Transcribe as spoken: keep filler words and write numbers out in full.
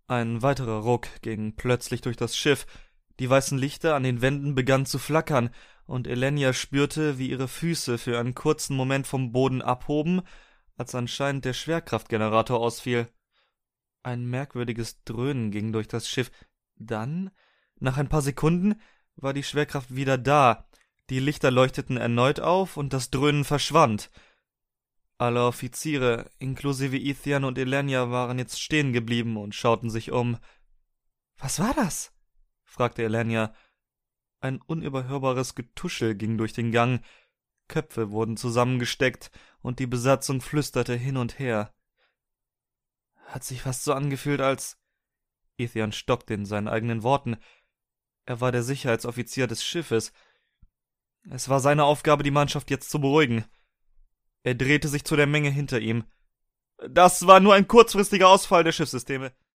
Ein weiterer Ruck ging plötzlich durch das Schiff. Die weißen Lichter an den Wänden begannen zu flackern, und Elenia spürte, wie ihre Füße für einen kurzen Moment vom Boden abhoben, als anscheinend der Schwerkraftgenerator ausfiel. Ein merkwürdiges Dröhnen ging durch das Schiff. Dann, nach ein paar Sekunden, war die Schwerkraft wieder da. Die Lichter leuchteten erneut auf und das Dröhnen verschwand. Alle Offiziere, inklusive Ethan und Elenia, waren jetzt stehen geblieben und schauten sich um. »Was war das?« fragte Elenia. Ein unüberhörbares Getuschel ging durch den Gang. Köpfe wurden zusammengesteckt, und die Besatzung flüsterte hin und her. Hat sich fast so angefühlt, als... Ethan stockte in seinen eigenen Worten. Er war der Sicherheitsoffizier des Schiffes. Es war seine Aufgabe, die Mannschaft jetzt zu beruhigen. Er drehte sich zu der Menge hinter ihm. »Das war nur ein kurzfristiger Ausfall der Schiffssysteme«,